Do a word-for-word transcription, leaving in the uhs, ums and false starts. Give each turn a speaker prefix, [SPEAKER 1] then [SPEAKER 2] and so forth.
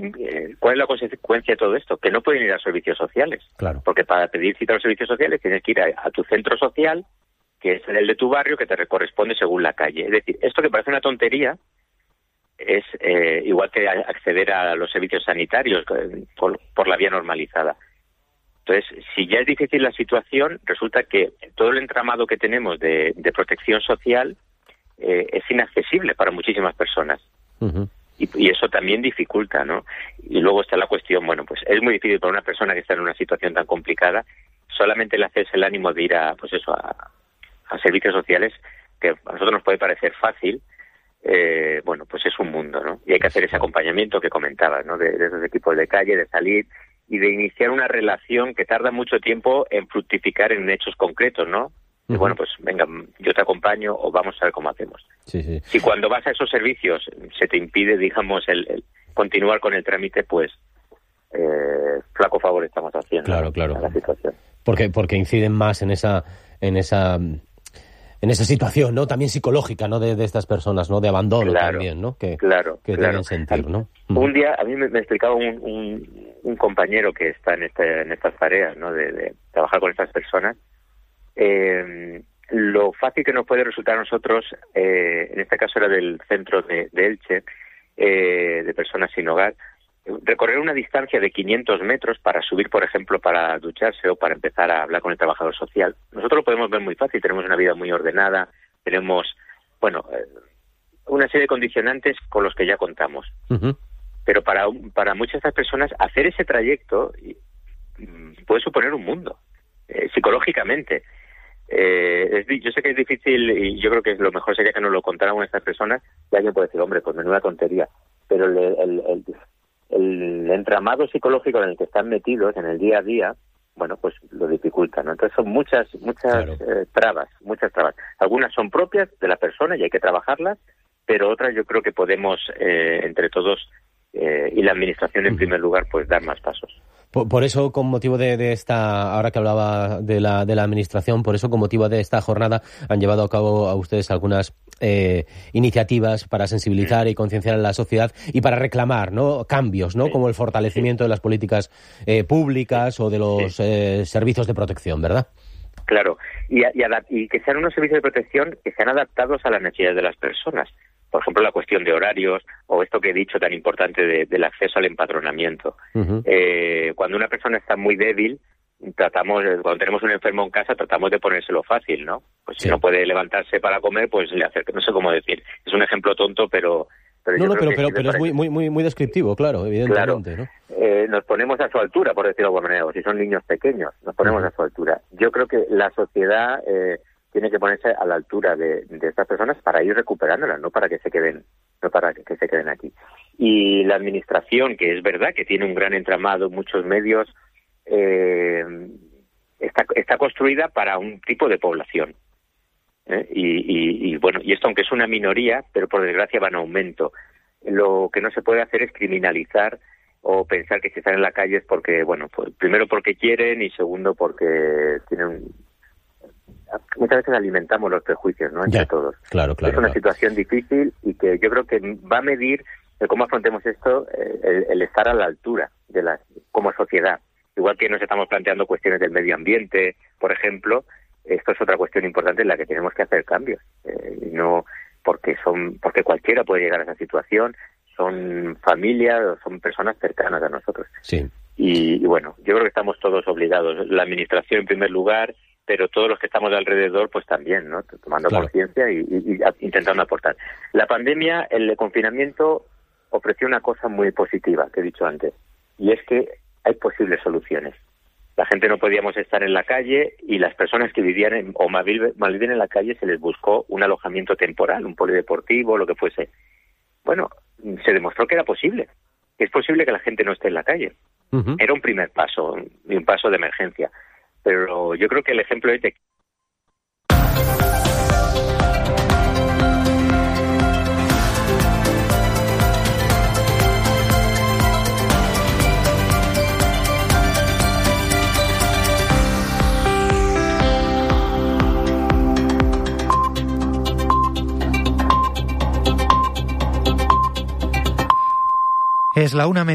[SPEAKER 1] ¿cuál es la consecuencia de todo esto? Que no pueden ir a servicios sociales.
[SPEAKER 2] Claro.
[SPEAKER 1] Porque para pedir cita a los servicios sociales tienes que ir a, a tu centro social, que es el de tu barrio, que te corresponde según la calle. Es decir, esto que parece una tontería es eh, igual que acceder a los servicios sanitarios por, por la vía normalizada. Entonces, si ya es difícil la situación, resulta que todo el entramado que tenemos de, de protección social eh, es inaccesible para muchísimas personas.
[SPEAKER 2] Uh-huh.
[SPEAKER 1] Y, y eso también dificulta, ¿no? Y luego está la cuestión, bueno, pues es muy difícil para una persona que está en una situación tan complicada, solamente le haces el ánimo de ir a, pues eso, a, a servicios sociales, que a nosotros nos puede parecer fácil, eh, bueno, pues es un mundo, ¿no? Y hay que hacer ese acompañamiento que comentabas, ¿no? De, de esos equipos de calle, de salir y de iniciar una relación que tarda mucho tiempo en fructificar en hechos concretos, ¿no? Y bueno, pues venga, yo te acompaño o vamos a ver cómo hacemos.
[SPEAKER 2] Sí, sí.
[SPEAKER 1] Si cuando vas a esos servicios se te impide, digamos, el, el continuar con el trámite, pues eh, flaco favor estamos haciendo.
[SPEAKER 2] Claro, claro.
[SPEAKER 1] A la situación.
[SPEAKER 2] Porque porque inciden más en esa en esa en esa situación, ¿no? También psicológica, ¿no? De, de estas personas, ¿no? De abandono,
[SPEAKER 1] claro,
[SPEAKER 2] también, ¿no? Que,
[SPEAKER 1] claro,
[SPEAKER 2] que
[SPEAKER 1] claro.
[SPEAKER 2] deben sentir, ¿no?
[SPEAKER 1] Un día a mí me, me explicaba un, un, un compañero que está en este en estas tareas, ¿no? De, de trabajar con estas personas. Eh, lo fácil que nos puede resultar a nosotros, eh, en este caso era del centro de, de Elche, eh, de personas sin hogar, recorrer una distancia de quinientos metros para subir, por ejemplo, para ducharse o para empezar a hablar con el trabajador social. Nosotros lo podemos ver muy fácil, tenemos una vida muy ordenada, tenemos, bueno, eh, una serie de condicionantes con los que ya contamos. Uh-huh. Pero para, para muchas de estas personas, hacer ese trayecto puede suponer un mundo, eh, psicológicamente. Eh, es, yo sé que es difícil y yo creo que lo mejor sería que nos lo contaran a estas personas y alguien puede decir, hombre, pues menuda tontería, pero el, el, el, el entramado psicológico en el que están metidos en el día a día, bueno, pues lo dificulta, ¿no? Entonces son muchas muchas claro. eh, trabas, muchas trabas. Algunas son propias de la persona y hay que trabajarlas, pero otras yo creo que podemos eh, entre todos eh, y la administración en uh-huh. primer lugar, pues dar más pasos.
[SPEAKER 2] Por, por eso, con motivo de, de esta, ahora que hablaba de la, de la administración, por eso, con motivo de esta jornada, han llevado a cabo a ustedes algunas eh, iniciativas para sensibilizar y concienciar a la sociedad y para reclamar, ¿no? Cambios, ¿no? Como el fortalecimiento de las políticas eh, públicas o de los eh, servicios de protección, ¿verdad?
[SPEAKER 1] Claro, y, y, y que sean unos servicios de protección que sean adaptados a las necesidades de las personas. Por ejemplo, la cuestión de horarios o esto que he dicho tan importante de, del acceso al empadronamiento. Uh-huh. Eh, cuando una persona está muy débil, tratamos, cuando tenemos un enfermo en casa, tratamos de ponérselo fácil, ¿no? Pues si sí. no puede levantarse para comer, pues le acerca, no sé cómo decir. Es un ejemplo tonto, pero... pero
[SPEAKER 2] no,
[SPEAKER 1] yo
[SPEAKER 2] no,
[SPEAKER 1] creo
[SPEAKER 2] pero,
[SPEAKER 1] que
[SPEAKER 2] pero,
[SPEAKER 1] sí
[SPEAKER 2] pero es muy, muy, muy, muy descriptivo, claro, evidentemente,
[SPEAKER 1] claro.
[SPEAKER 2] ¿no?
[SPEAKER 1] Eh, nos ponemos a su altura, por decirlo de alguna manera, o si son niños pequeños, nos ponemos uh-huh. a su altura. Yo creo que la sociedad... Eh, tiene que ponerse a la altura de, de estas personas para ir recuperándolas, no para que se queden, no para que se queden aquí. Y la administración, que es verdad que tiene un gran entramado, muchos medios, eh, está, está construida para un tipo de población. ¿eh? Y, y, y bueno, y esto aunque es una minoría, pero por desgracia va en aumento. Lo que no se puede hacer es criminalizar o pensar que si están en la calle es porque, bueno, pues, primero porque quieren y segundo porque tienen... Muchas veces alimentamos los prejuicios, ¿no? Entre
[SPEAKER 2] ya,
[SPEAKER 1] todos.
[SPEAKER 2] Claro, claro.
[SPEAKER 1] Es una
[SPEAKER 2] claro.
[SPEAKER 1] situación difícil y que yo creo que va a medir de cómo afrontemos esto eh, el, el estar a la altura de la como sociedad. Igual que nos estamos planteando cuestiones del medio ambiente, por ejemplo, esto es otra cuestión importante en la que tenemos que hacer cambios. Eh, y no porque son porque cualquiera puede llegar a esa situación, son familias, son personas cercanas a nosotros.
[SPEAKER 2] Sí.
[SPEAKER 1] Y, y bueno, yo creo que estamos todos obligados. La administración en primer lugar, pero todos los que estamos de alrededor, pues también, ¿no? Tomando claro. conciencia y, y, y intentando aportar. La pandemia, el confinamiento, ofreció una cosa muy positiva, que he dicho antes, y es que hay posibles soluciones. La gente no podíamos estar en la calle y las personas que vivían en, o mal viven en la calle se les buscó un alojamiento temporal, un polideportivo, lo que fuese. Bueno, se demostró que era posible, que es posible que la gente no esté en la calle. Uh-huh. Era un primer paso, un, un paso de emergencia. Pero yo creo que el ejemplo es de...
[SPEAKER 3] Es la una